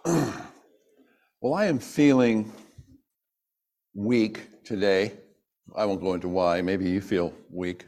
Well, I am feeling weak today. I won't go into why. Maybe you feel weak.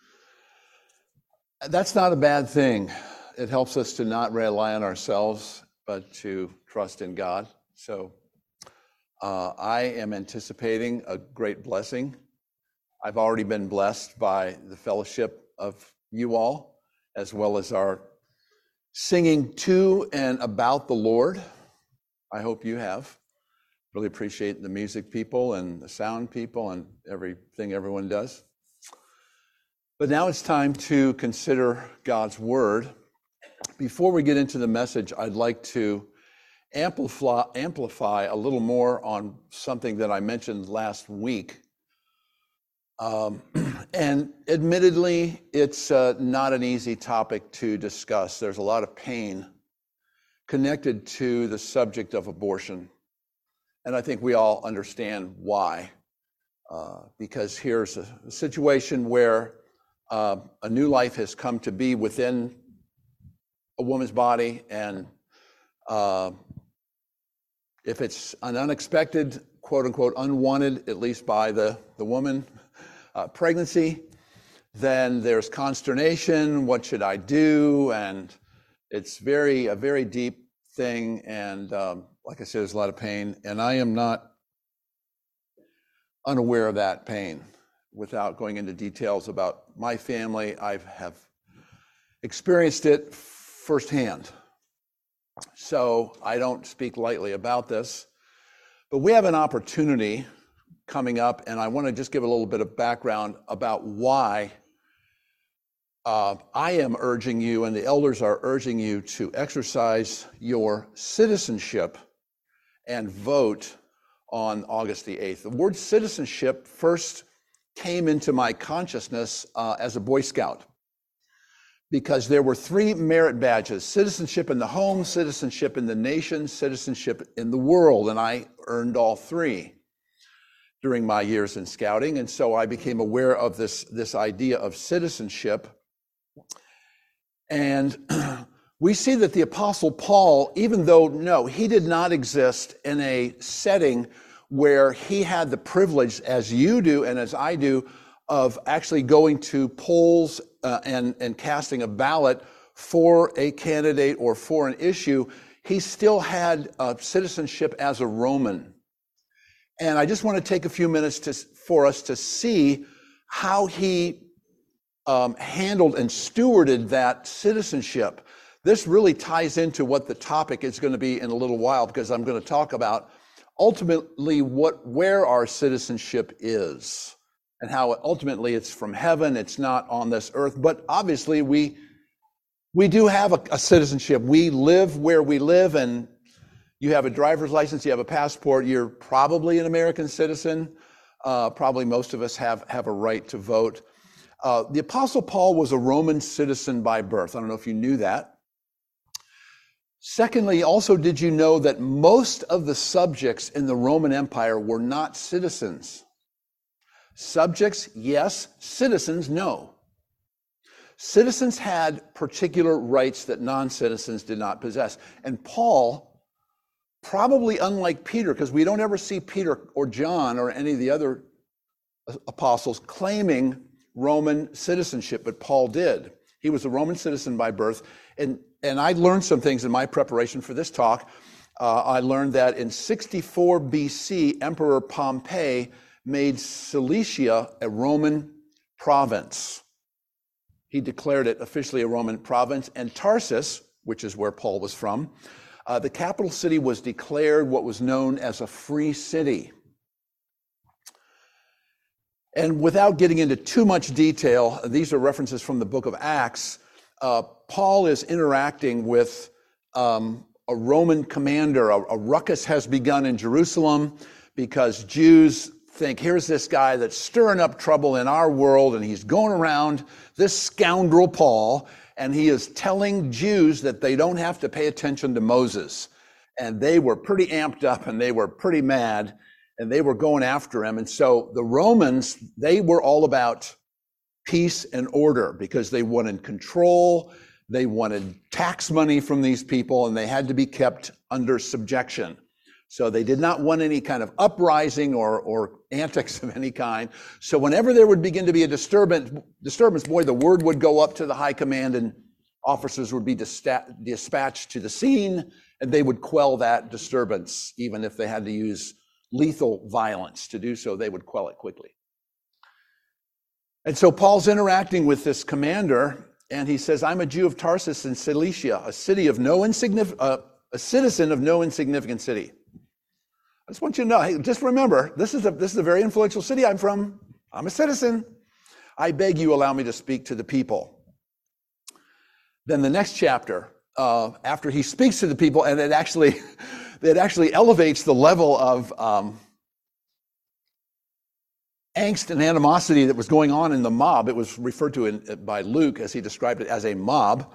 That's not a bad thing. It helps us to not rely on ourselves, but to trust in God. So I am anticipating a great blessing. I've already been blessed by the fellowship of you all, as well as our singing to and about the Lord. I hope you have. Really appreciate the music people and the sound people and everything everyone does. But now it's time to consider God's Word. Before we get into the message, I'd like to amplify a little more on something that I mentioned last week. And admittedly, it's not an easy topic to discuss. There's a lot of pain connected to the subject of abortion. And I think we all understand why. Because here's a situation where a new life has come to be within a woman's body, and if it's an unexpected, quote unquote, unwanted, at least by the woman, pregnancy, then there's consternation. What should I do? And it's a very deep thing. And like I said, there's a lot of pain. And I am not unaware of that pain. Without going into details about my family, I have experienced it firsthand. So I don't speak lightly about this. But we have an opportunity coming up, and I want to just give a little bit of background about why I am urging you, and the elders are urging you, to exercise your citizenship and vote on August the 8th. The word citizenship first came into my consciousness as a Boy Scout, because there were 3 merit badges: citizenship in the home, citizenship in the nation, citizenship in the world, and I earned all 3 during my years in scouting. And so I became aware of this idea of citizenship. And we see that the Apostle Paul, even though, he did not exist in a setting where he had the privilege, as you do and as I do, of actually going to polls and casting a ballot for a candidate or for an issue. He still had citizenship as a Roman. And I just want to take a few minutes for us to see how he handled and stewarded that citizenship. This really ties into what the topic is going to be in a little while, because I'm going to talk about ultimately where our citizenship is, and how ultimately it's from heaven. It's not on this earth. But obviously we do have a citizenship. We live where we live, and you have a driver's license, you have a passport, you're probably an American citizen. Probably most of us have a right to vote. The Apostle Paul was a Roman citizen by birth. I don't know if you knew that. Secondly, also, did you know that most of the subjects in the Roman Empire were not citizens? Subjects, yes. Citizens, no. Citizens had particular rights that non-citizens did not possess. And Paul, probably unlike Peter, because we don't ever see Peter or John or any of the other apostles claiming Roman citizenship, but Paul did. He was a Roman citizen by birth. And I learned some things in my preparation for this talk. I learned that in 64 BC, Emperor Pompey made Cilicia a Roman province. He declared it officially a Roman province. And Tarsus, which is where Paul was from, the capital city, was declared what was known as a free city. And without getting into too much detail, these are references from the book of Acts. Paul is interacting with a Roman commander. A ruckus has begun in Jerusalem because Jews think, here's this guy that's stirring up trouble in our world, and he's going around, this scoundrel Paul, and he is telling Jews that they don't have to pay attention to Moses. And they were pretty amped up, and they were pretty mad, and they were going after him. And so the Romans, they were all about peace and order because they wanted control. They wanted tax money from these people, and they had to be kept under subjection. So they did not want any kind of uprising or antics of any kind. So whenever there would begin to be a disturbance, boy, the word would go up to the high command, and officers would be dispatched to the scene, and they would quell that disturbance. Even if they had to use lethal violence to do so, they would quell it quickly. And so Paul's interacting with this commander, and he says, I'm a Jew of Tarsus in Cilicia, a citizen of no insignificant city. I just want you to know, hey, just remember, this is a very influential city I'm from. I'm a citizen. I beg you, allow me to speak to the people. Then the next chapter, after he speaks to the people, and it actually elevates the level of angst and animosity that was going on in the mob. It was referred to by Luke as he described it as a mob.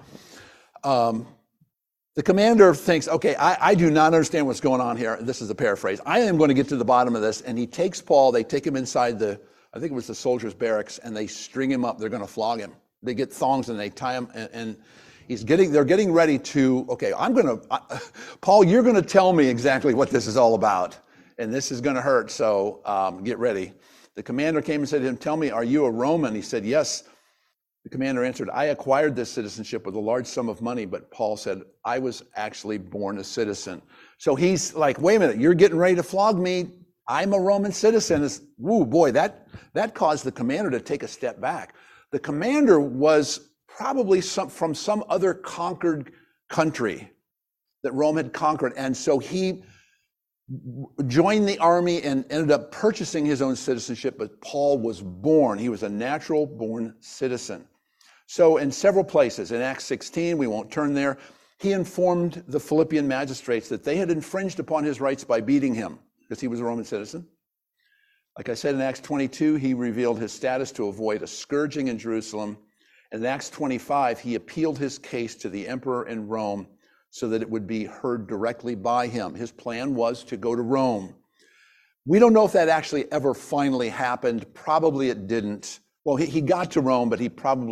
The commander thinks, okay, I do not understand what's going on here. This is a paraphrase. I am going to get to the bottom of this. And he takes Paul, they take him inside I think it was the soldiers' barracks, and they string him up. They're going to flog him. They get thongs and they tie him, and they're getting ready to, okay, Paul, you're going to tell me exactly what this is all about. And this is going to hurt, so get ready. The commander came and said to him, tell me, are you a Roman? He said, yes. The commander answered, I acquired this citizenship with a large sum of money, but Paul said, I was actually born a citizen. So he's like, wait a minute, you're getting ready to flog me. I'm a Roman citizen. Woo, boy, that caused the commander to take a step back. The commander was probably from some other conquered country that Rome had conquered. And so he joined the army and ended up purchasing his own citizenship, but Paul was born. He was a natural born citizen. So in several places, in Acts 16, we won't turn there, he informed the Philippian magistrates that they had infringed upon his rights by beating him because he was a Roman citizen. Like I said, in Acts 22, he revealed his status to avoid a scourging in Jerusalem. And in Acts 25, he appealed his case to the emperor in Rome so that it would be heard directly by him. His plan was to go to Rome. We don't know if that actually ever finally happened. Probably it didn't. Well, he got to Rome, but his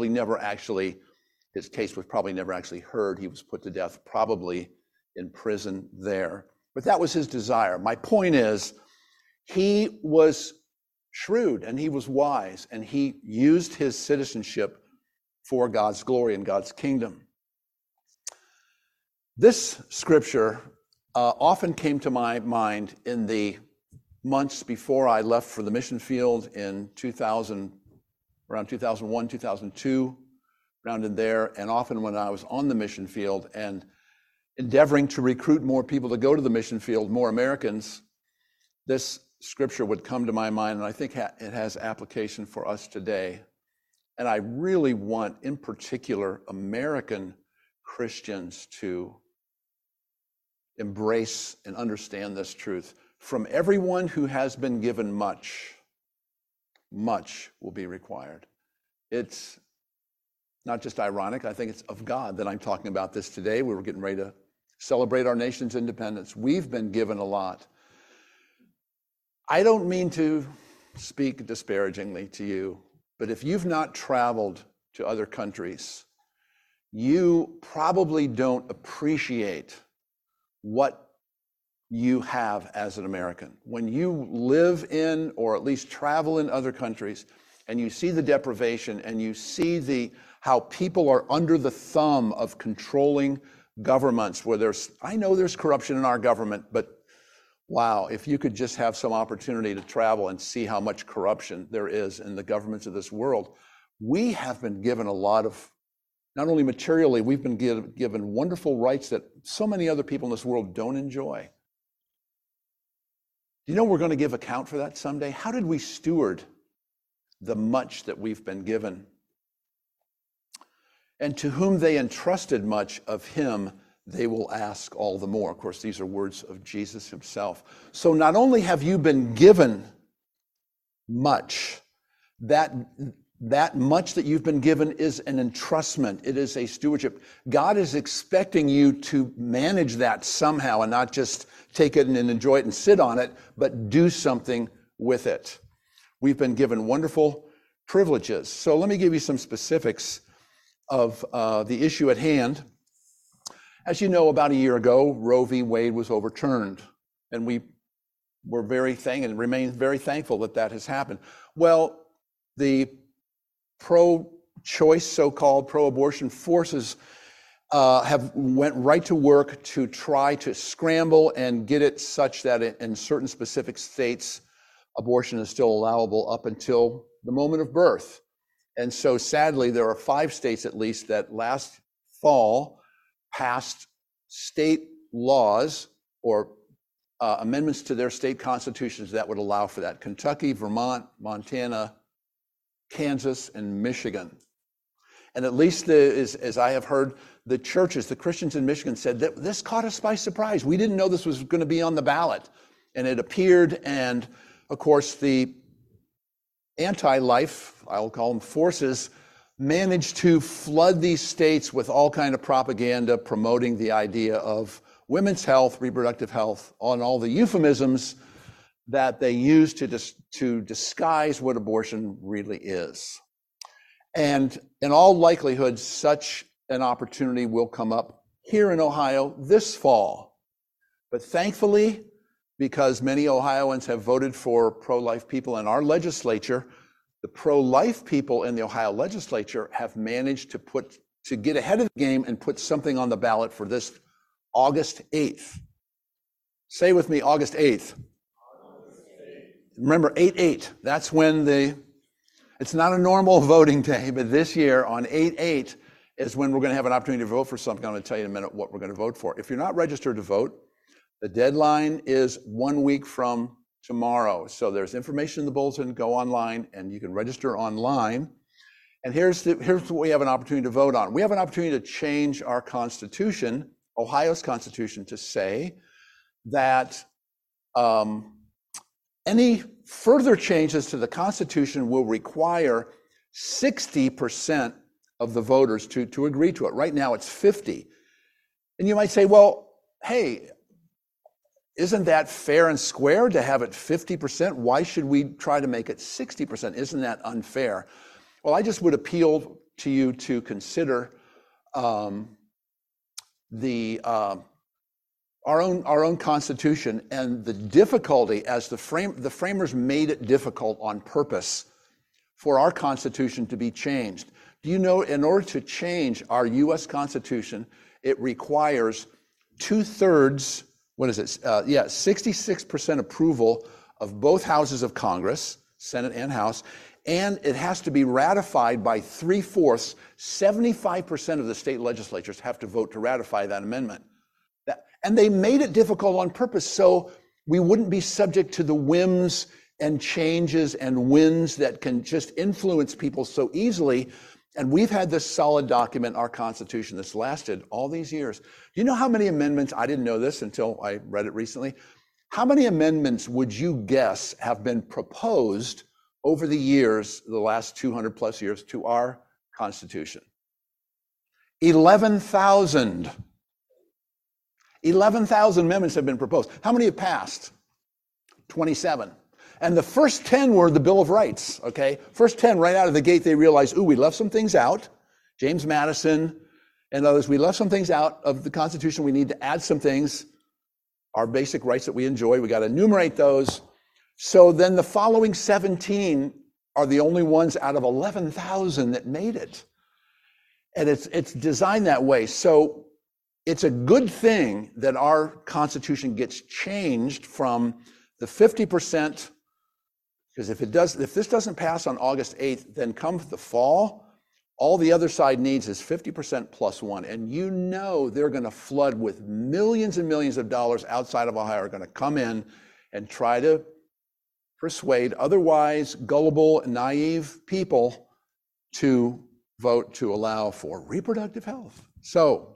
case was probably never actually heard. He was put to death, probably in prison there. But that was his desire. My point is, he was shrewd and he was wise, and he used his citizenship for God's glory and God's kingdom. This scripture often came to my mind in the months before I left for the mission field in around 2001, 2002, around in there, and often when I was on the mission field and endeavoring to recruit more people to go to the mission field, more Americans, this scripture would come to my mind, and I think it has application for us today. And I really want, in particular, American Christians to embrace and understand this truth. From everyone who has been given much, much will be required. It's not just ironic, I think it's of God that I'm talking about this today. We were getting ready to celebrate our nation's independence. We've been given a lot. I don't mean to speak disparagingly to you, but if you've not traveled to other countries, you probably don't appreciate what you have as an American. When you live in, or at least travel in other countries, and you see the deprivation, and you see how people are under the thumb of controlling governments, where I know there's corruption in our government, but wow, if you could just have some opportunity to travel and see how much corruption there is in the governments of this world. We have been given a lot of, not only materially, we've been given wonderful rights that so many other people in this world don't enjoy. Do you know we're going to give account for that someday? How did we steward the much that we've been given? And to whom they entrusted much, of him they will ask all the more. Of course, these are words of Jesus himself. So not only have you been given much, that much that you've been given is an entrustment. It is a stewardship. God is expecting you to manage that somehow and not just take it and enjoy it and sit on it, but do something with it. We've been given wonderful privileges. So let me give you some specifics the issue at hand. As you know, about a year ago, Roe v. Wade was overturned, and we were and remain very thankful that that has happened. Well, the pro-choice, so-called pro-abortion forces have went right to work to try to scramble and get it such that in certain specific states, abortion is still allowable up until the moment of birth. And so sadly, there are 5 states at least that last fall passed state laws or amendments to their state constitutions that would allow for that: Kentucky, Vermont, Montana, Kansas, and Michigan. And at least as I have heard, the churches, the Christians in Michigan said that this caught us by surprise. We didn't know this was going to be on the ballot. And it appeared, and of course the anti-life, I'll call them forces, managed to flood these states with all kind of propaganda promoting the idea of women's health, reproductive health, on all the euphemisms that they use to disguise what abortion really is. And in all likelihood, such an opportunity will come up here in Ohio this fall. But thankfully, because many Ohioans have voted for pro-life people in our legislature, the pro-life people in the Ohio legislature have managed to get ahead of the game and put something on the ballot for this August 8th. Say with me, August 8th. Remember, 8/8, that's when it's not a normal voting day, but this year on 8/8 is when we're going to have an opportunity to vote for something. I'm going to tell you in a minute what we're going to vote for. If you're not registered to vote, the deadline is 1 week from tomorrow. So there's information in the bulletin. Go online and you can register online. And here's what we have an opportunity to vote on. We have an opportunity to change our Constitution, Ohio's Constitution, to say that any further changes to the Constitution will require 60% of the voters to agree to it. Right now it's 50. And you might say, well, hey, isn't that fair and square to have it 50%? Why should we try to make it 60%? Isn't that unfair? Well, I just would appeal to you to consider our own Constitution and the difficulty, as the framers made it difficult on purpose for our Constitution to be changed. Do you know, in order to change our U.S. Constitution, it requires 2/3, 66% approval of both houses of Congress, Senate and House, and it has to be ratified by 3/4. 75% of the state legislatures have to vote to ratify that amendment. And they made it difficult on purpose so we wouldn't be subject to the whims and changes and winds that can just influence people so easily. And we've had this solid document, our Constitution, that's lasted all these years. Do you know how many amendments, I didn't know this until I read it recently, how many amendments would you guess have been proposed over the years, the last 200 plus years, to our Constitution? 11,000. 11,000 amendments have been proposed. How many have passed? 27. And the first 10 were the Bill of Rights, okay? First 10, right out of the gate, they realized, we left some things out. James Madison and others, we left some things out of the Constitution. We need to add some things. Our basic rights that we enjoy, we got to enumerate those. So then the following 17 are the only ones out of 11,000 that made it. And it's designed that way. So it's a good thing that our Constitution gets changed from the 50%, because if this doesn't pass on August 8th, then come the fall, all the other side needs is 50% plus 1. And you know they're going to flood with millions and millions of dollars outside of Ohio are going to come in and try to persuade otherwise gullible, naive people to vote to allow for reproductive health. So,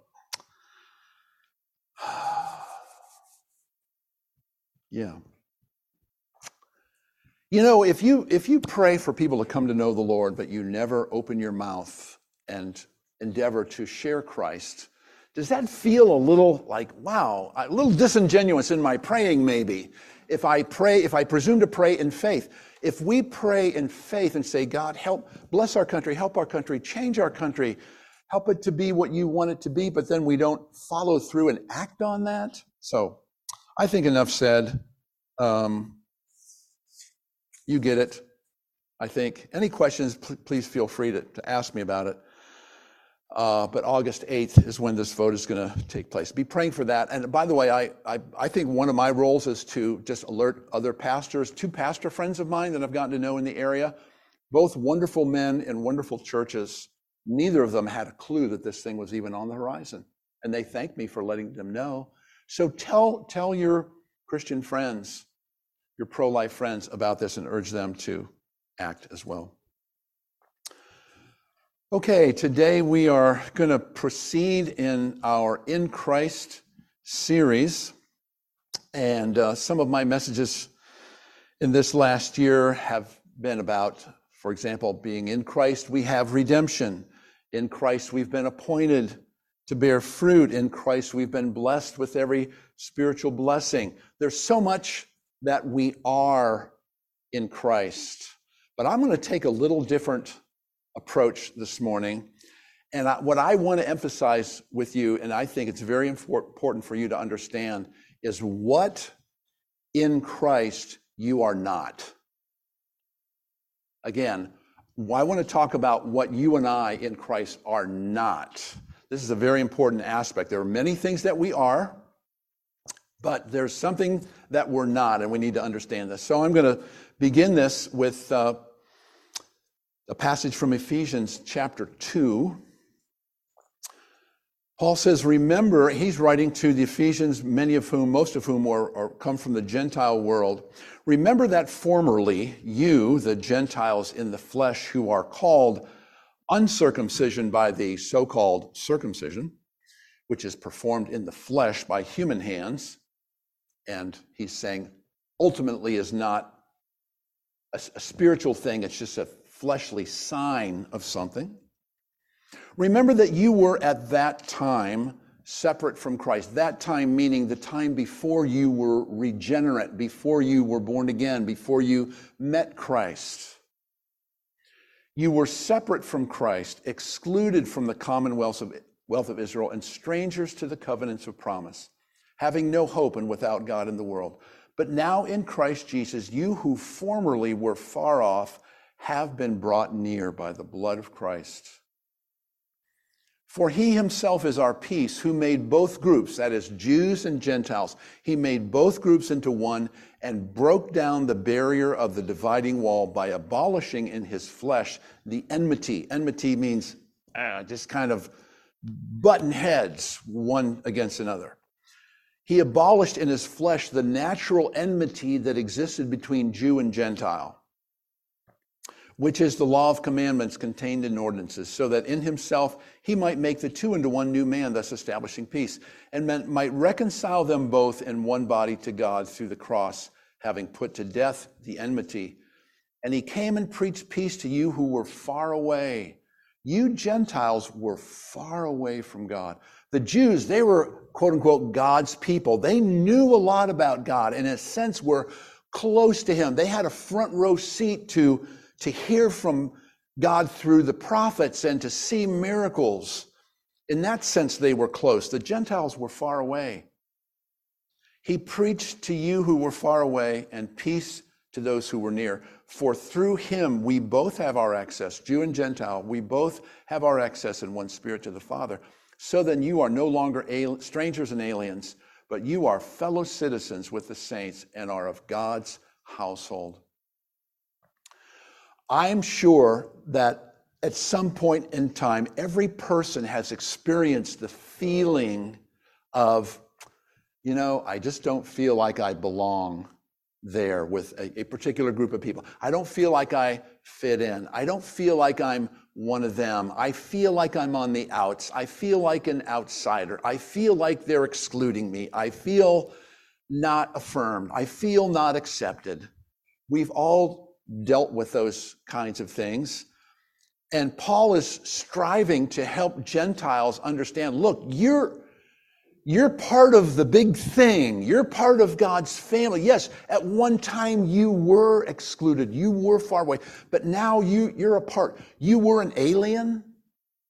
yeah. You know, if you pray for people to come to know the Lord, but you never open your mouth and endeavor to share Christ, does that feel a little like, wow, a little disingenuous in my praying maybe? If I presume to pray in faith, if we pray in faith and say, God, bless our country, help our country, change our country, help it to be what you want it to be, but then we don't follow through and act on that. So I think enough said. You get it, I think. Any questions, please feel free to ask me about it. But August 8th is when this vote is going to take place. Be praying for that. And by the way, I think one of my roles is to just alert other pastors. 2 pastor friends of mine that I've gotten to know in the area, both wonderful men in wonderful churches. Neither of them had a clue that this thing was even on the horizon. And they thanked me for letting them know. So tell your Christian friends, your pro-life friends about this, and urge them to act as well. Okay, today we are going to proceed in our In Christ series. And some of my messages in this last year have been about, for example, being in Christ, we have redemption. In Christ, we've been appointed to bear fruit. In Christ, we've been blessed with every spiritual blessing. There's so much that we are in Christ. But I'm going to take a little different approach this morning. And what I want to emphasize with you, and I think it's very important for you to understand, is what in Christ you are not. Again, I want to talk about what you and I in Christ are not. This is a very important aspect. There are many things that we are, but there's something that we're not, and we need to understand this. So I'm going to begin this with a passage from Ephesians chapter 2. Paul says, remember, he's writing to the Ephesians, most of whom come from the Gentile world. Remember that formerly you, the Gentiles in the flesh, who are called uncircumcision by the so-called circumcision, which is performed in the flesh by human hands, and he's saying ultimately is not a spiritual thing, it's just a fleshly sign of something. Remember that you were at that time separate from Christ. That time meaning the time before you were regenerate, before you were born again, before you met Christ. You were separate from Christ, excluded from the commonwealth of Israel, and strangers to the covenants of promise, having no hope and without God in the world. But now in Christ Jesus, you who formerly were far off have been brought near by the blood of Christ. For he himself is our peace, who made both groups, that is, Jews and Gentiles. He made both groups into one and broke down the barrier of the dividing wall by abolishing in his flesh the enmity. Enmity means just kind of button heads one against another. He abolished in his flesh the natural enmity that existed between Jew and Gentile, which is the law of commandments contained in ordinances, so that in himself he might make the two into one new man, thus establishing peace, and might reconcile them both in one body to God through the cross, having put to death the enmity. And he came and preached peace to you who were far away. You Gentiles were far away from God. The Jews, they were, quote unquote, God's people. They knew a lot about God, and in a sense were close to him. They had a front row seat to hear from God through the prophets and to see miracles. In that sense, they were close. The Gentiles were far away. He preached to you who were far away, and peace to those who were near. For through him we both have our access, Jew and Gentile, we both have our access in one spirit to the Father. So then you are no longer strangers and aliens, but you are fellow citizens with the saints and are of God's household. I'm sure that at some point in time, every person has experienced the feeling of, I just don't feel like I belong there with a particular group of people. I don't feel like I fit in. I don't feel like I'm one of them. I feel like I'm on the outs. I feel like an outsider. I feel like they're excluding me. I feel not affirmed. I feel not accepted. We've all dealt with those kinds of things. And Paul is striving to help Gentiles understand, look, you're part of the big thing. You're part of God's family. Yes, at one time you were excluded. You were far away. But now you're a part. You were an alien.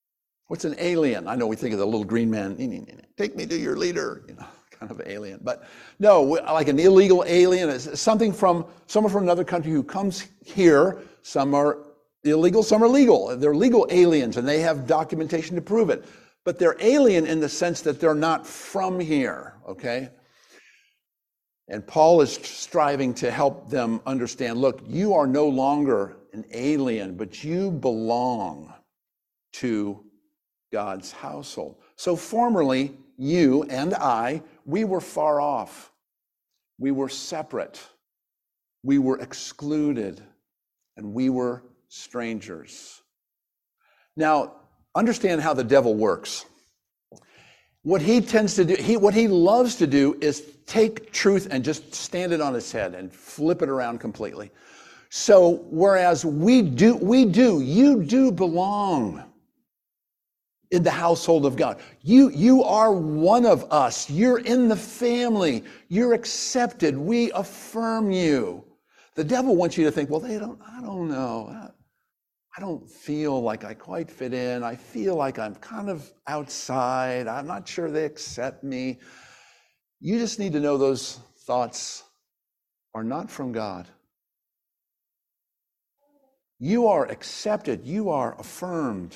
What's an alien? I know we think of the little green man, take me to your leader, kind of alien. But no, like an illegal alien is something from someone from another country who comes here. Some are illegal, some are legal. They're legal aliens and they have documentation to prove it. But they're alien in the sense that they're not from here, okay? And Paul is striving to help them understand, look, you are no longer an alien, but you belong to God's household. So formerly, you and I, we were far off. We were separate. We were excluded. And we were strangers. Now, understand how the devil works. What he tends to do, what he loves to do is take truth and just stand it on its head and flip it around completely. So whereas you do belong in the household of God. You are one of us. You're in the family. You're accepted. We affirm you. The devil wants you to think, well, I don't know. I don't feel like I quite fit in. I feel like I'm kind of outside. I'm not sure they accept me. You just need to know those thoughts are not from God. You are accepted. You are affirmed.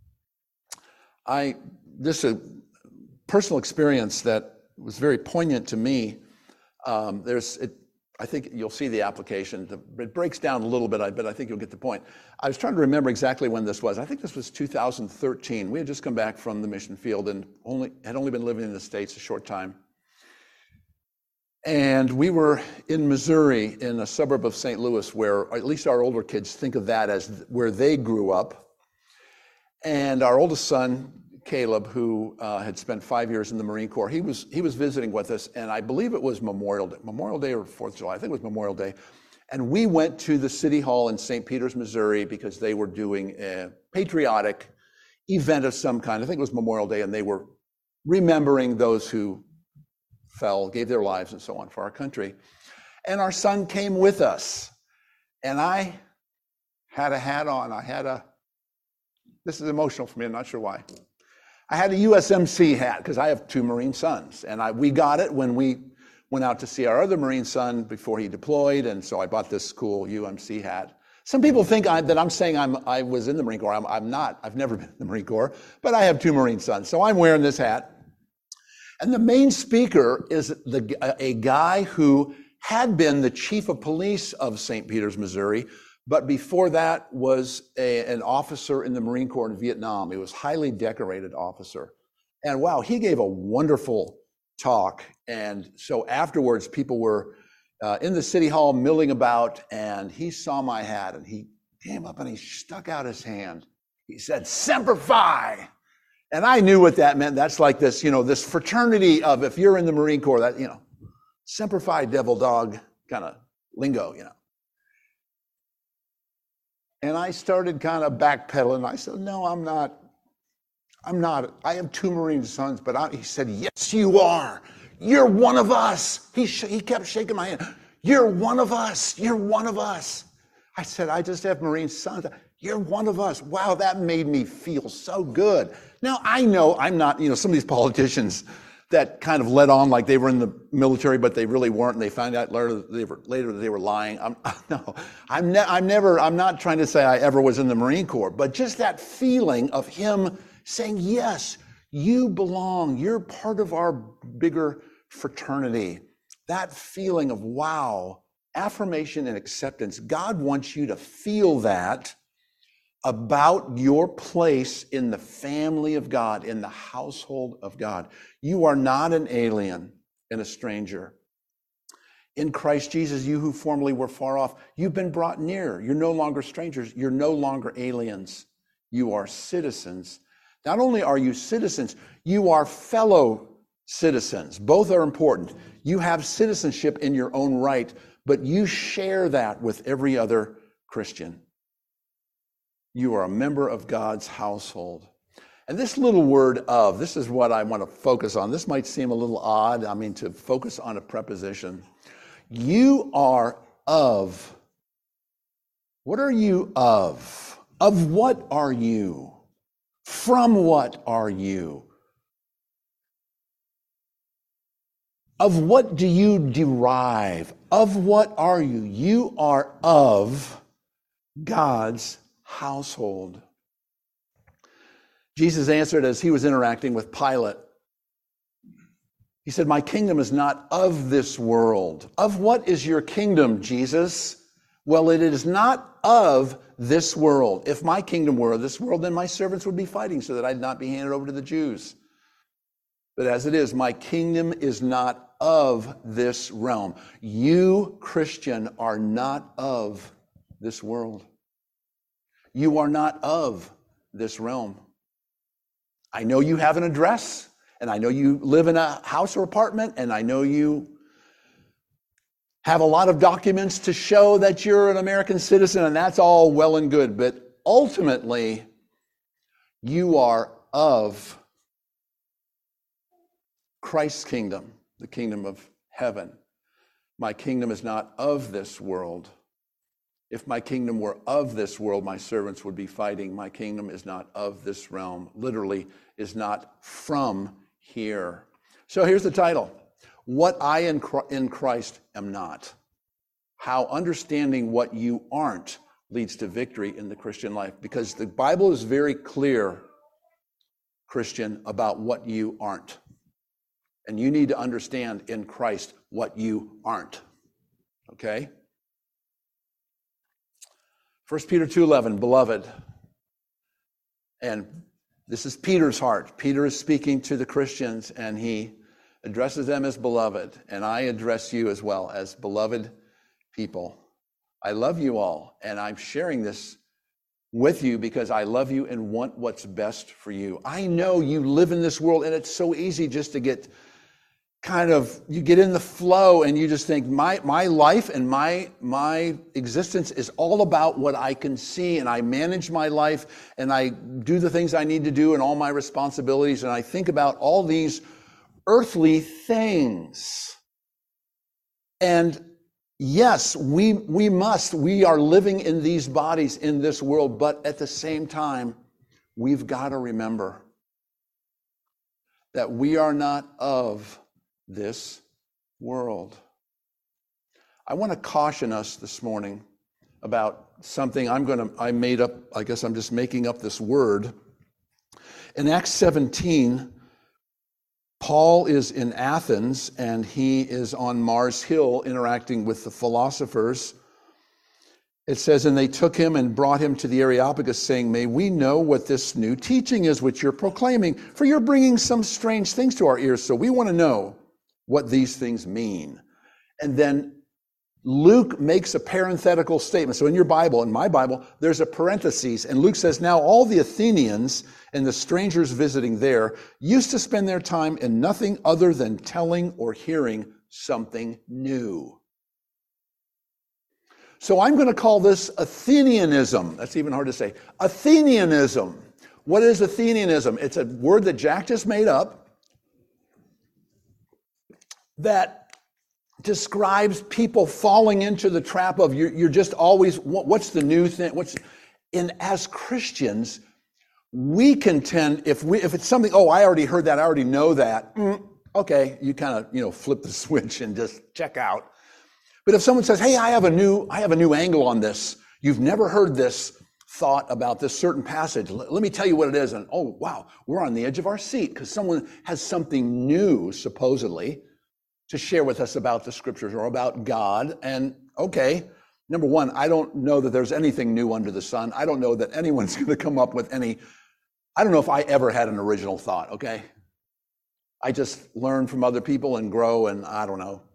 This is a personal experience that was very poignant to me. I think you'll see the application. It breaks down a little bit, but I think you'll get the point. I was trying to remember exactly when this was. I think this was 2013. We had just come back from the mission field and had only been living in the States a short time. And we were in Missouri, in a suburb of St. Louis, where at least our older kids think of that as where they grew up. And our oldest son, Caleb, who had spent 5 years in the Marine Corps, he was visiting with us, and I believe it was Memorial Day or 4th of July. I think it was Memorial Day. And we went to the City Hall in St. Peters, Missouri, because they were doing a patriotic event of some kind. I think it was Memorial Day, and they were remembering those who fell, gave their lives, and so on for our country. And our son came with us, and I had a hat on. This is emotional for me, I'm not sure why. I had a USMC hat because I have 2 Marine sons, and we got it when we went out to see our other Marine son before he deployed, and so I bought this cool UMC hat. Some people think that I'm saying I was in the Marine Corps. I'm not. I've never been in the Marine Corps, but I have 2 Marine sons, so I'm wearing this hat. And the main speaker is a guy who had been the chief of police of St. Peters, Missouri, but before that was an officer in the Marine Corps in Vietnam. He was a highly decorated officer. And wow, he gave a wonderful talk. And so afterwards, people were in the City Hall milling about, and he saw my hat, and he came up and he stuck out his hand. He said, "Semper Fi." And I knew what that meant. That's like this, this fraternity of, if you're in the Marine Corps, that, Semper Fi, devil dog kind of lingo, And I started kind of backpedaling. I said, "No, I'm not. I have 2 Marine sons," but he said, "Yes, you are. You're one of us." He kept shaking my hand. "You're one of us. You're one of us." I said, "I just have Marine sons." "You're one of us." Wow, that made me feel so good. Now, I know I'm not, some of these politicians that kind of let on like they were in the military, but they really weren't, and they found out later that they were lying. I'm not trying to say I ever was in the Marine Corps, but just that feeling of him saying, "Yes, you belong. You're part of our bigger fraternity." That feeling of, wow, affirmation and acceptance. God wants you to feel that about your place in the family of God, in the household of God. You are not an alien and a stranger. In Christ Jesus, you who formerly were far off, you've been brought near. You're no longer strangers. You're no longer aliens. You are citizens. Not only are you citizens, you are fellow citizens. Both are important. You have citizenship in your own right, but you share that with every other Christian. You are a member of God's household. And this little word "of," this is what I want to focus on. This might seem a little odd, to focus on a preposition. You are of. What are you of? Of what are you? From what are you? Of what do you derive? Of what are you? You are of God's household. Jesus answered as he was interacting with Pilate. He said, my kingdom is not of this world. Of what is your kingdom, Jesus? Well, it is not of this world. If my kingdom were of this world, then my servants would be fighting so that I'd not be handed over to the Jews. But as it is, my kingdom is not of this realm. You, Christian, are not of this world. You are not of this realm. I know you have an address, and I know you live in a house or apartment, and I know you have a lot of documents to show that you're an American citizen, and that's all well and good. But ultimately, you are of Christ's kingdom, the kingdom of heaven. My kingdom is not of this world. If my kingdom were of this world, my servants would be fighting. My kingdom is not of this realm. Literally, is not from here. So here's the title. What I in Christ am not. How understanding what you aren't leads to victory in the Christian life. Because the Bible is very clear, Christian, about what you aren't. And you need to understand in Christ what you aren't. Okay? 1 Peter 2:11, beloved. And this is Peter's heart. Peter is speaking to the Christians, and he addresses them as beloved. And I address you as well as beloved people. I love you all, and I'm sharing this with you because I love you and want what's best for you. I know you live in this world, and it's so easy just to get you get in the flow and you just think my life and my existence is all about what I can see, and I manage my life and I do the things I need to do and all my responsibilities, and I think about all these earthly things. And yes, we are living in these bodies in this world, but at the same time, we've got to remember that we are not of this world. I want to caution us this morning about something I made up. I guess I'm just making up this word. In Acts 17, Paul is in Athens, and he is on Mars Hill interacting with the philosophers. It says, and they took him and brought him to the Areopagus, saying, may we know what this new teaching is which you're proclaiming, for you're bringing some strange things to our ears, so we want to know what these things mean. And then Luke makes a parenthetical statement. So in your Bible, in my Bible, there's a parenthesis, and Luke says, now all the Athenians and the strangers visiting there used to spend their time in nothing other than telling or hearing something new. So I'm going to call this Athenianism. That's even hard to say. Athenianism. What is Athenianism? It's a word that Jack just made up that describes people falling into the trap of you're just always, what's the new thing? And as Christians, we can tend, if it's something, I already heard that, I already know that, okay, you kind of, flip the switch and just check out. But if someone says, hey, I have a new angle on this, you've never heard this thought about this certain passage, let me tell you what it is, and oh, wow, we're on the edge of our seat because someone has something new, supposedly, to share with us about the scriptures or about God. And okay, number one, I don't know that there's anything new under the sun. I don't know that anyone's going to come up with I don't know if I ever had an original thought, okay? I just learn from other people and grow, and I don't know.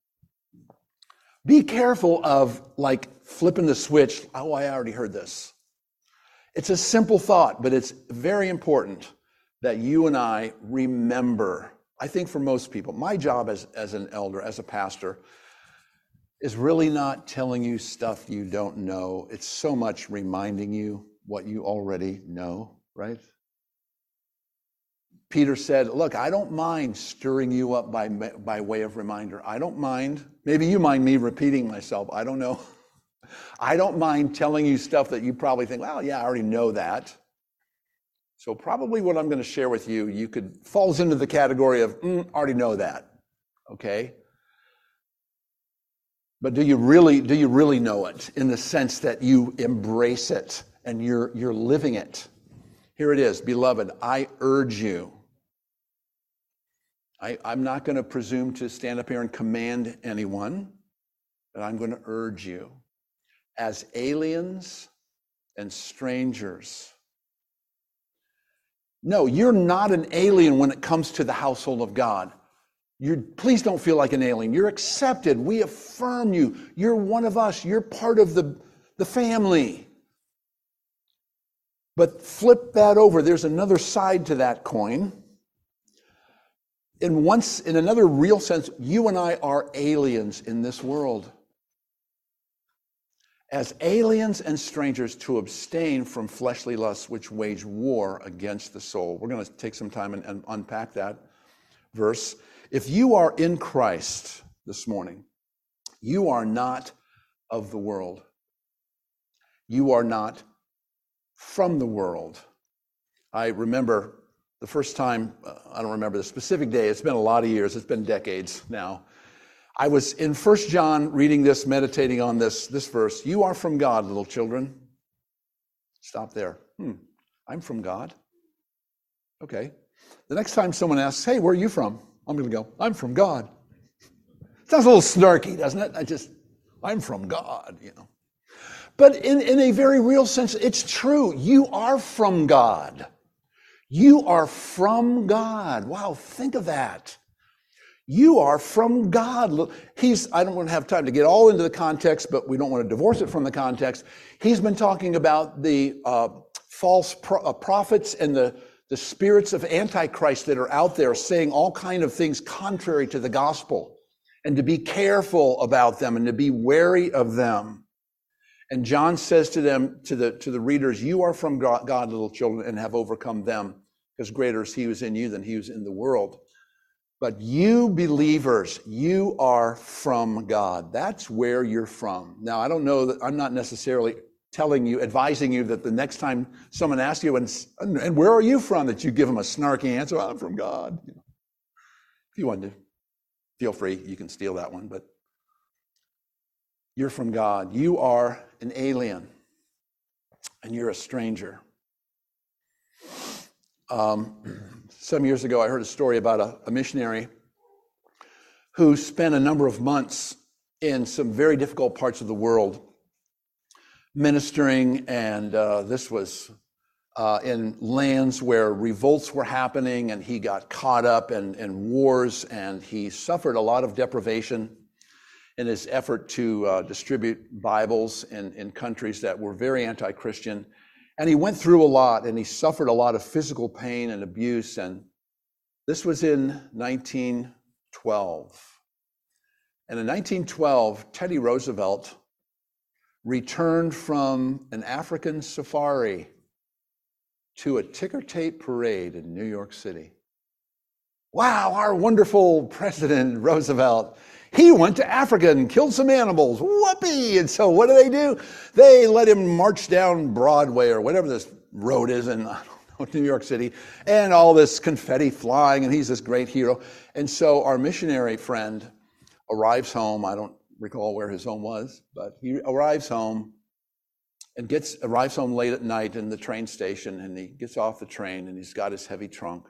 Be careful of flipping the switch. Oh, I already heard this. It's a simple thought, but it's very important that you and I remember. I think for most people, my job as an elder, as a pastor, is really not telling you stuff you don't know. It's so much reminding you what you already know, right? Peter said, look, I don't mind stirring you up by way of reminder. I don't mind. Maybe you mind me repeating myself. I don't know. I don't mind telling you stuff that you probably think, well, yeah, I already know that. So probably what I'm going to share with you, falls into the category of, already know that, okay? But do you really know it in the sense that you embrace it and you're living it? Here it is, beloved, I urge you. I'm not going to presume to stand up here and command anyone, but I'm going to urge you as aliens and strangers. No, you're not an alien when it comes to the household of God. Please don't feel like an alien. You're accepted. We affirm you. You're one of us. You're part of the family. But flip that over. There's another side to that coin. In another real sense, you and I are aliens in this world. As aliens and strangers, to abstain from fleshly lusts which wage war against the soul. We're going to take some time and unpack that verse. If you are in Christ this morning, you are not of the world. You are not from the world. I remember the first time, I don't remember the specific day, it's been a lot of years, it's been decades now. I was in 1 John reading this, meditating on this verse. You are from God, little children. Stop there. I'm from God. Okay. The next time someone asks, hey, where are you from? I'm going to go, I'm from God. Sounds a little snarky, doesn't it? I'm from God, But in a very real sense, it's true. You are from God. You are from God. Wow, think of that. You are from God. I don't want to have time to get all into the context, but we don't want to divorce it from the context. He's been talking about the false prophets and the spirits of Antichrist that are out there saying all kind of things contrary to the gospel, and to be careful about them and to be wary of them. And John says to them, to the readers, you are from God, little children, and have overcome them, because greater is he who is in you than he who is in the world. But you believers, you are from God. That's where you're from. Now, I don't know that I'm not necessarily advising you that the next time someone asks you, and where are you from, that you give them a snarky answer, I'm from God. If you want to, feel free, you can steal that one, but you're from God. You are an alien, and you're a stranger. Some years ago, I heard a story about a missionary who spent a number of months in some very difficult parts of the world ministering, and this was in lands where revolts were happening, and he got caught up in wars, and he suffered a lot of deprivation in his effort to distribute Bibles in countries that were very anti-Christian. And he went through a lot, and he suffered a lot of physical pain and abuse. And this was in 1912. And in 1912, Teddy Roosevelt returned from an African safari to a ticker tape parade in New York City. Wow, our wonderful President Roosevelt. He went to Africa and killed some animals. Whoopee! And so what do? They let him march down Broadway or whatever this road is in New York City, and all this confetti flying, and he's this great hero. And so our missionary friend arrives home. I don't recall where his home was, but he arrives home and arrives home late at night in the train station, and he gets off the train, and he's got his heavy trunk.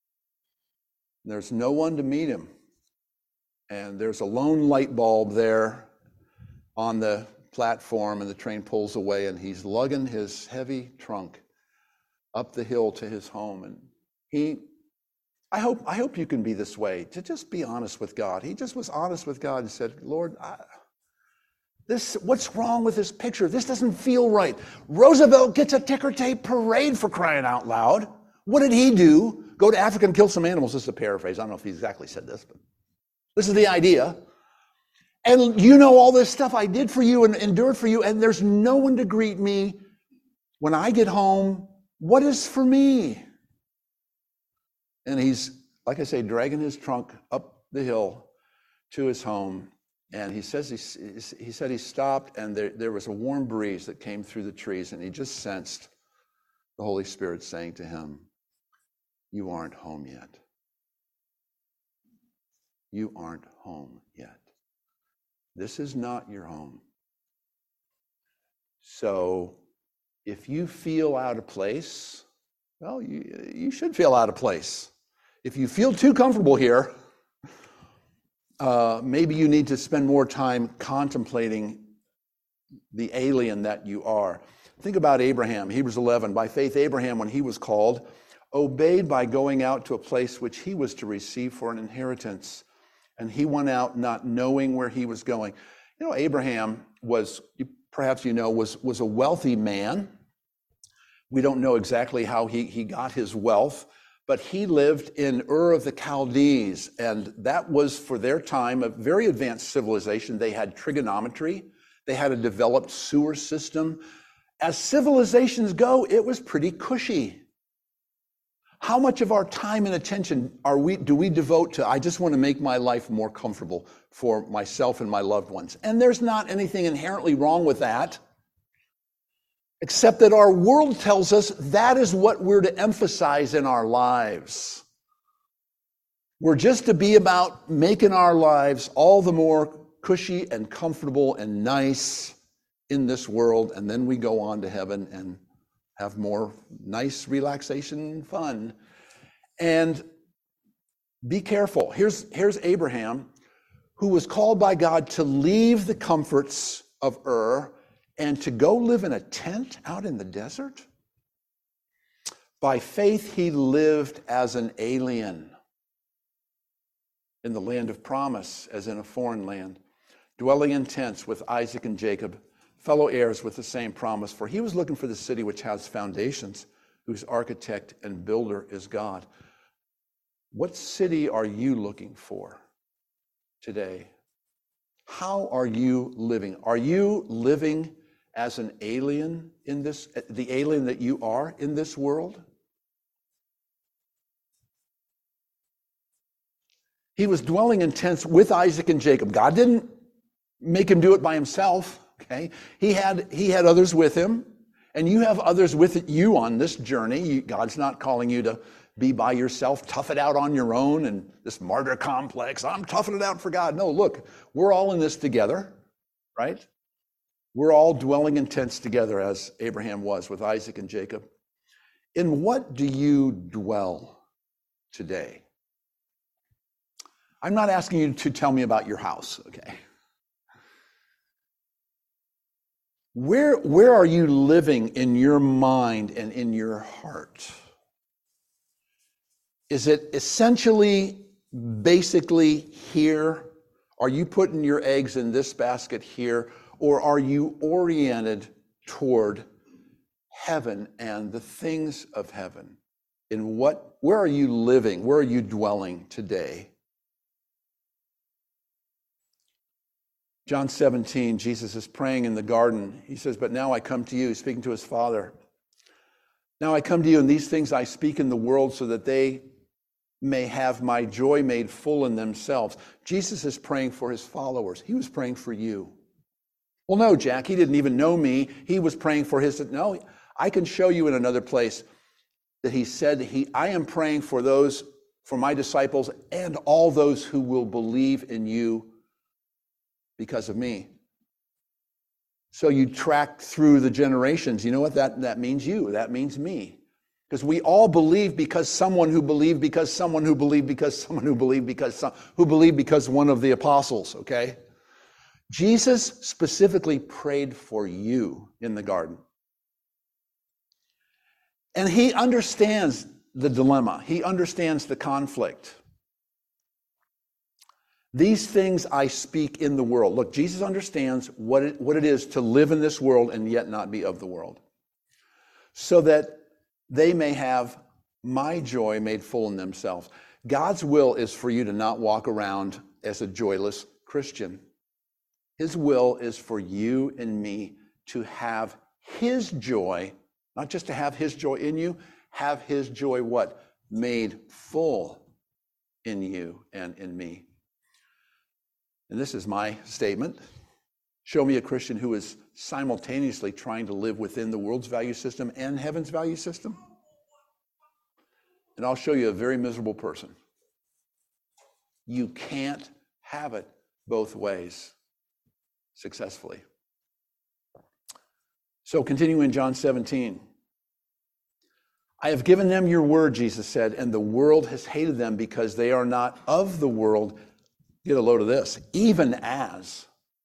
And there's no one to meet him. And there's a lone light bulb there on the platform, and the train pulls away, and he's lugging his heavy trunk up the hill to his home. And I hope you can be this way, to just be honest with God. He just was honest with God and said, Lord, what's wrong with this picture? This doesn't feel right. Roosevelt gets a ticker tape parade, for crying out loud. What did he do? Go to Africa and kill some animals. This is a paraphrase. I don't know if he exactly said this, but this is the idea. And all this stuff I did for you and endured for you, and there's no one to greet me when I get home. What is for me? And he's, like I say, dragging his trunk up the hill to his home. And he said he stopped, and there was a warm breeze that came through the trees, and he just sensed the Holy Spirit saying to him, you aren't home yet. You aren't home yet. This is not your home. So if you feel out of place, well, you should feel out of place. If you feel too comfortable here, maybe you need to spend more time contemplating the alien that you are. Think about Abraham, Hebrews 11. By faith, Abraham, when he was called, obeyed by going out to a place which he was to receive for an inheritance. And he went out not knowing where he was going. You know, Abraham was, perhaps you know, was a wealthy man. We don't know exactly how he got his wealth, but he lived in Ur of the Chaldees, and that was, for their time, a very advanced civilization. They had trigonometry. They had a developed sewer system. As civilizations go, it was pretty cushy. How much of our time and attention do we devote to, I just want to make my life more comfortable for myself and my loved ones? And there's not anything inherently wrong with that, except that our world tells us that is what we're to emphasize in our lives. We're just to be about making our lives all the more cushy and comfortable and nice in this world, and then we go on to heaven and have more nice relaxation and fun. And be careful. Here's Abraham, who was called by God to leave the comforts of Ur and to go live in a tent out in the desert. By faith, he lived as an alien in the land of promise, as in a foreign land, dwelling in tents with Isaac and Jacob, fellow heirs with the same promise, for he was looking for the city which has foundations, whose architect and builder is God. What city are you looking for today? How are you living? Are you living as an alien in this, the alien that you are in this world? He was dwelling in tents with Isaac and Jacob. God didn't make him do it by himself. Okay, he had others with him, and you have others with you on this journey. God's not calling you to be by yourself, tough it out on your own, and this martyr complex. I'm toughing it out for God. No, look, we're all in this together, right? We're all dwelling in tents together, as Abraham was with Isaac and Jacob. In what do you dwell today? I'm not asking you to tell me about your house, okay? Where are you living in your mind and in your heart? Is it essentially, basically here? Are you putting your eggs in this basket here? Or are you oriented toward heaven and the things of heaven? Where are you living? Where are you dwelling today? John 17, Jesus is praying in the garden. He says, but now I come to you, speaking to his Father. Now I come to you, and these things I speak in the world so that they may have my joy made full in themselves. Jesus is praying for his followers. He was praying for you. Well, no, Jack, he didn't even know me. He was praying for his, no, I can show you in another place that he said, I am praying for those, for my disciples and all those who will believe in you because of me. So you track through the generations. You know what that means? You. That means me. Because we all believe because someone who believed, because someone who believed, because someone who believed, because who believed because one of the apostles, okay? Jesus specifically prayed for you in the garden. And he understands the dilemma. He understands the conflict. These things I speak in the world. Look, Jesus understands what it is to live in this world and yet not be of the world, so that they may have my joy made full in themselves. God's will is for you to not walk around as a joyless Christian. His will is for you and me to have his joy, not just to have his joy in you, have his joy what? Made full in you and in me. And this is my statement. Show me a Christian who is simultaneously trying to live within the world's value system and heaven's value system. and I'll show you a very miserable person. You can't have it both ways successfully. So continuing in John 17. I have given them your word, Jesus said, and the world has hated them because they are not of the world. Get a load of this. Even as,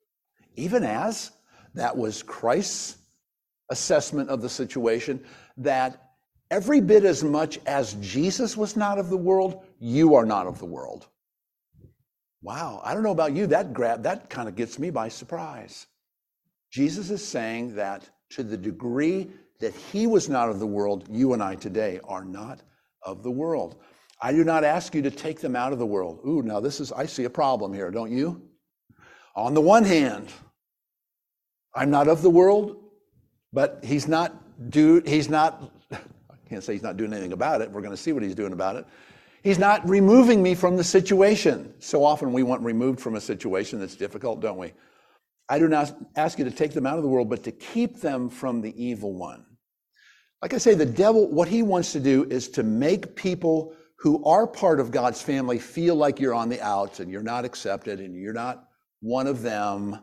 that was Christ's assessment of the situation, that every bit as much as Jesus was not of the world, you are not of the world. Wow, I don't know about you, that kind of gets me by surprise. Jesus is saying that to the degree that he was not of the world, you and I today are not of the world. I do not ask you to take them out of the world. Ooh, now I see a problem here, don't you? On the one hand, I'm not of the world, but I can't say he's not doing anything about it. We're going to see what he's doing about it. He's not removing me from the situation. So often we want removed from a situation that's difficult, don't we? I do not ask you to take them out of the world, but to keep them from the evil one. Like I say, the devil, what he wants to do is to make people who are part of God's family feel like you're on the outs and you're not accepted and you're not one of them.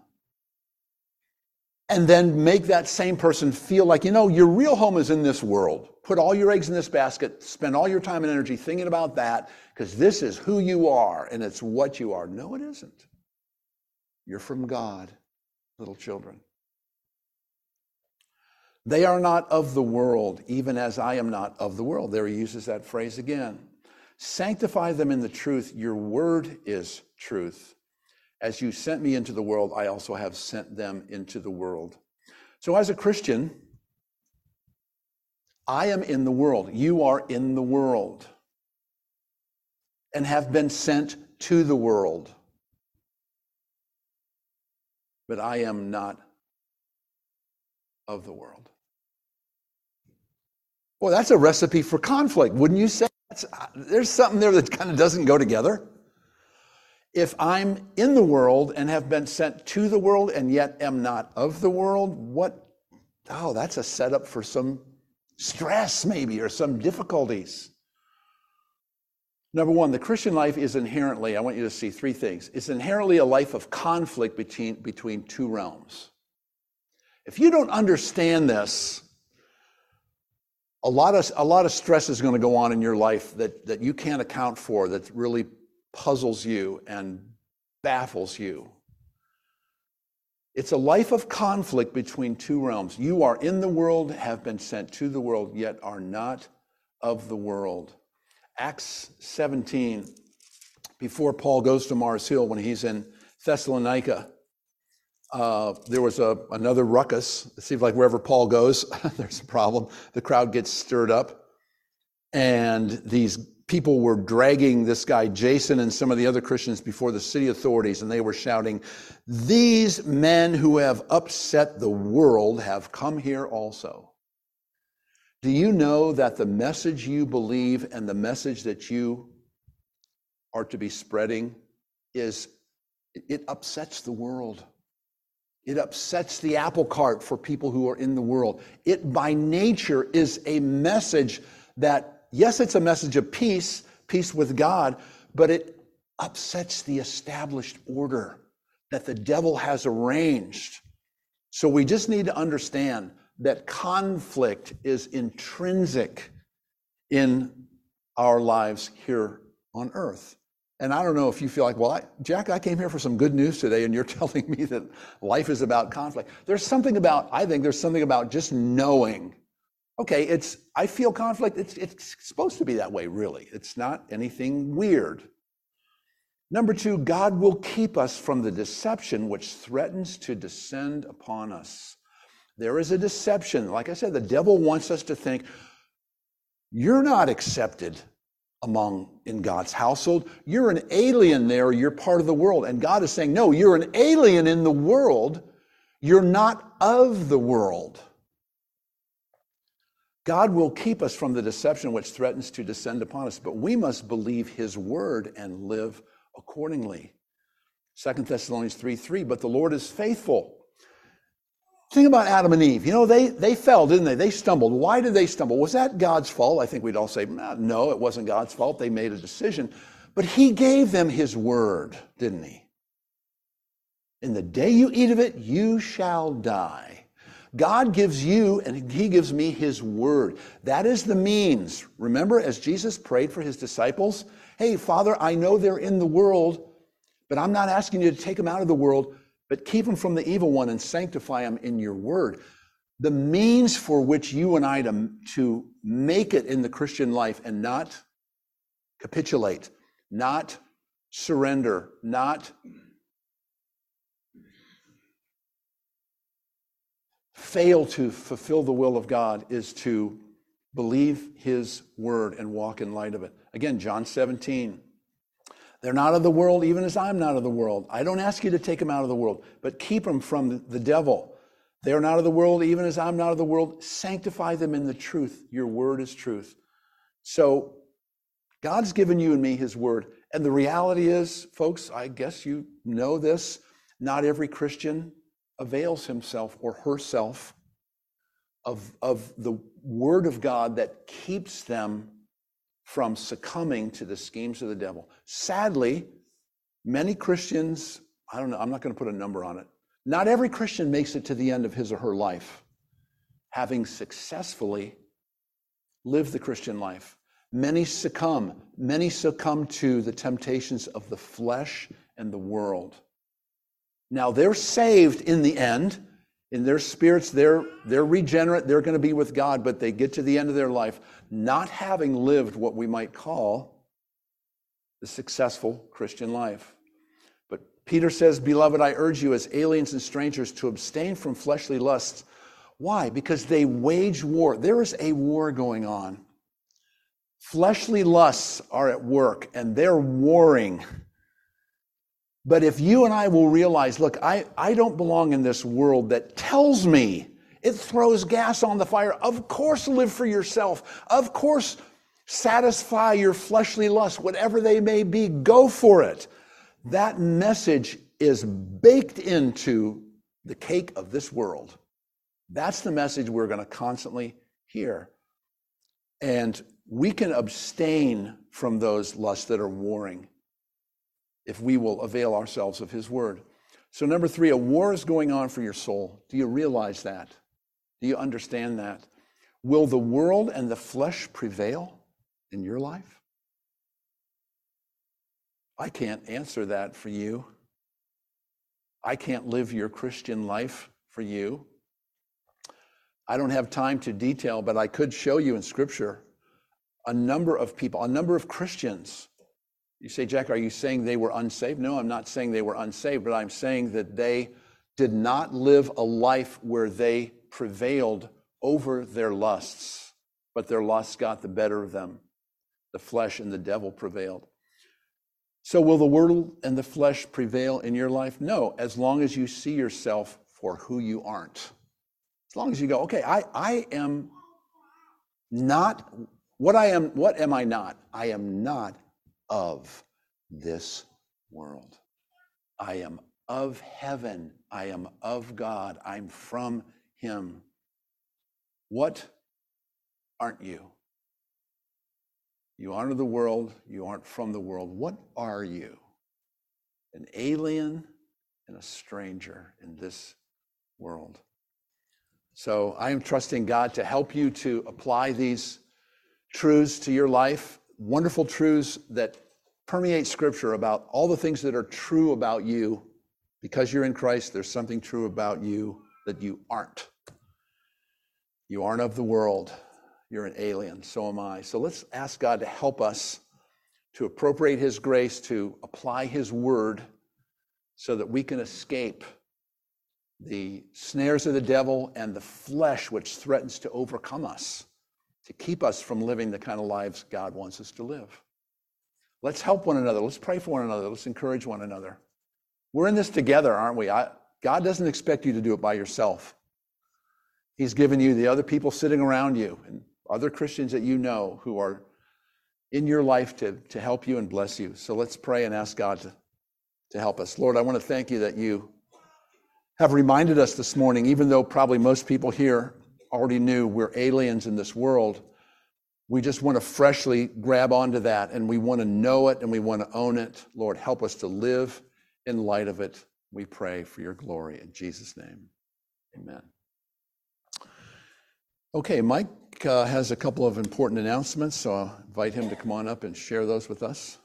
And then make that same person feel like, your real home is in this world. Put all your eggs in this basket, spend all your time and energy thinking about that, because this is who you are and it's what you are. No, it isn't. You're from God, little children. They are not of the world, even as I am not of the world. There he uses that phrase again. Sanctify them in the truth. Your word is truth. As you sent me into the world, I also have sent them into the world. So as a Christian, I am in the world. You are in the world and have been sent to the world. But I am not of the world. Well, that's a recipe for conflict, wouldn't you say? There's something there that kind of doesn't go together. If I'm in the world and have been sent to the world and yet am not of the world, that's a setup for some stress maybe or some difficulties. Number one, the Christian life is inherently, I want you to see three things. It's inherently a life of conflict between two realms. If you don't understand this, a lot of stress is going to go on in your life that you can't account for, that really puzzles you and baffles you. It's a life of conflict between two realms. You are in the world, have been sent to the world, yet are not of the world. Acts 17, before Paul goes to Mars Hill, when he's in Thessalonica, there was another ruckus. It seems like wherever Paul goes, there's a problem. The crowd gets stirred up, and these people were dragging this guy Jason and some of the other Christians before the city authorities, and they were shouting, "These men who have upset the world have come here also." Do you know that the message you believe and the message that you are to be spreading it upsets the world? It upsets the apple cart for people who are in the world. It by nature is a message that, yes, it's a message of peace with God, but it upsets the established order that the devil has arranged. So we just need to understand that conflict is intrinsic in our lives here on earth. And I don't know if you feel like, well, Jack, I came here for some good news today, and you're telling me that life is about conflict. I think there's something about just knowing, okay, I feel conflict. It's supposed to be that way, really. It's not anything weird. Number two, God will keep us from the deception which threatens to descend upon us. There is a deception. Like I said, the devil wants us to think, you're not accepted in God's household. You're an alien there. You're part of the world. And God is saying, no, you're an alien in the world. You're not of the world. God will keep us from the deception which threatens to descend upon us, but we must believe his word and live accordingly. 2 Thessalonians 3:3, but the Lord is faithful. Think about Adam and Eve. They fell, didn't they? They stumbled. Why did they stumble? Was that God's fault? I think we'd all say, no, it wasn't God's fault. They made a decision. But he gave them his word, didn't he? In the day you eat of it, you shall die. God gives you and he gives me his word. That is the means. Remember, as Jesus prayed for his disciples, hey, Father, I know they're in the world, but I'm not asking you to take them out of the world, but keep them from the evil one and sanctify them in your word. The means for which you and I to make it in the Christian life and not capitulate, not surrender, not fail to fulfill the will of God is to believe his word and walk in light of it. Again, John 17. They're not of the world, even as I'm not of the world. I don't ask you to take them out of the world, but keep them from the devil. They are not of the world, even as I'm not of the world. Sanctify them in the truth. Your word is truth. So God's given you and me his word. And the reality is, folks, I guess you know this, not every Christian avails himself or herself of the word of God that keeps them from succumbing to the schemes of the devil. Sadly, many Christians, I don't know, I'm not going to put a number on it. Not every Christian makes it to the end of his or her life, having successfully lived the Christian life. Many succumb to the temptations of the flesh and the world. Now they're saved in the end. In their spirits, they're regenerate, they're going to be with God, but they get to the end of their life not having lived what we might call the successful Christian life. But Peter says, beloved, I urge you as aliens and strangers to abstain from fleshly lusts. Why? Because they wage war. There is a war going on. Fleshly lusts are at work and they're warring. But if you and I will realize, look, I don't belong in this world that tells me, it throws gas on the fire. Of course, live for yourself. Of course, satisfy your fleshly lusts, whatever they may be, go for it. That message is baked into the cake of this world. That's the message we're going to constantly hear. And we can abstain from those lusts that are warring if we will avail ourselves of his word. So number 3, a war is going on for your soul. Do you realize that? Do you understand that? Will the world and the flesh prevail in your life? I can't answer that for you. I can't live your Christian life for you. I don't have time to detail, but I could show you in Scripture a number of people, a number of Christians. You say, Jack, are you saying they were unsaved? No, I'm not saying they were unsaved, but I'm saying that they did not live a life where they prevailed over their lusts, but their lusts got the better of them. The flesh and the devil prevailed. So will the world and the flesh prevail in your life? No, as long as you see yourself for who you aren't. As long as you go, okay, I am not, what am I not? I am not of this world. I am of heaven. I am of God. I'm from him. What aren't you? You aren't of the world. You aren't from the world. What are you? An alien and a stranger in this world. So I am trusting God to help you to apply these truths to your life. Wonderful truths that permeate Scripture about all the things that are true about you. Because you're in Christ, there's something true about you that you aren't. You aren't of the world. You're an alien. So am I. So let's ask God to help us to appropriate his grace, to apply his word so that we can escape the snares of the devil and the flesh which threatens to overcome us, to keep us from living the kind of lives God wants us to live. Let's help one another. Let's pray for one another. Let's encourage one another. We're in this together, aren't we? God doesn't expect you to do it by yourself. He's given you the other people sitting around you and other Christians that you know who are in your life to help you and bless you. So let's pray and ask God to help us. Lord, I want to thank you that you have reminded us this morning, even though probably most people here already knew we're aliens in this world, we just want to freshly grab onto that, and we want to know it and we want to own it. Lord, help us to live in light of it. We pray for your glory in Jesus' name. Amen. Okay, Mike has a couple of important announcements, so I'll invite him to come on up and share those with us.